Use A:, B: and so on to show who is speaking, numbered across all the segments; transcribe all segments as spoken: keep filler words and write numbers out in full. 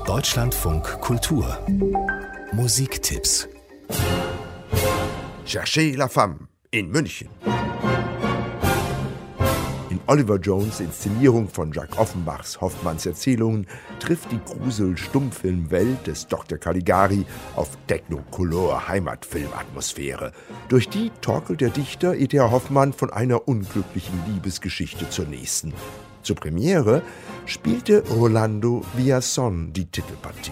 A: Deutschlandfunk Kultur Musiktipps.
B: Cherchez la femme in München. In Oliver Jones' Inszenierung von Jacques Offenbachs Hoffmanns Erzählungen trifft die Grusel-Stummfilmwelt des Doktor Caligari auf Technicolor-Heimatfilmatmosphäre. Durch die torkelt der Dichter E T H Hoffmann von einer unglücklichen Liebesgeschichte zur nächsten. Zur Premiere spielte Rolando Villazón die Titelpartie.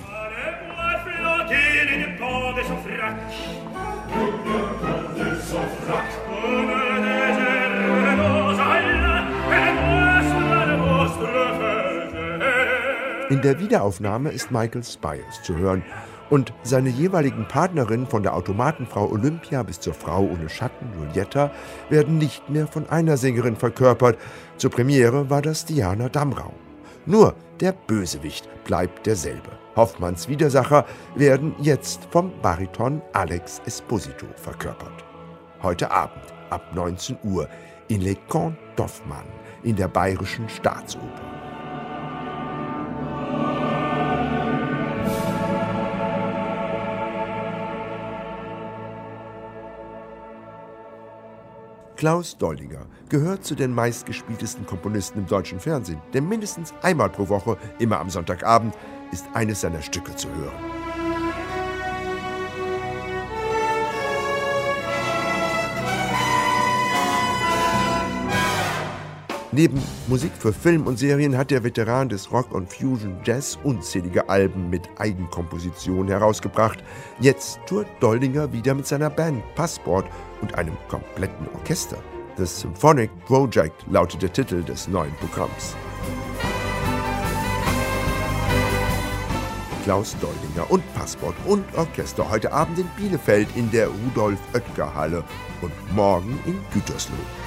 B: In der Wiederaufnahme ist Michael Spyers zu hören und seine jeweiligen Partnerinnen von der Automatenfrau Olympia bis zur Frau ohne Schatten Giulietta werden nicht mehr von einer Sängerin verkörpert. Zur Premiere war das Diana Damrau. Nur der Bösewicht bleibt derselbe. Hoffmanns Widersacher werden jetzt vom Bariton Alex Esposito verkörpert. Heute Abend ab neunzehn Uhr in Les Contes d'Hoffmann in der Bayerischen Staatsoper. Klaus Doldinger gehört zu den meistgespieltesten Komponisten im deutschen Fernsehen, denn mindestens einmal pro Woche, immer am Sonntagabend, ist eines seiner Stücke zu hören. Neben Musik für Film und Serien hat der Veteran des Rock und Fusion Jazz unzählige Alben mit Eigenkompositionen herausgebracht. Jetzt tourt Doldinger wieder mit seiner Band Passport und einem kompletten Orchester. The Symphonic Project lautet der Titel des neuen Programms. Klaus Doldinger und Passport und Orchester heute Abend in Bielefeld in der Rudolf-Oetker-Halle und morgen in Gütersloh.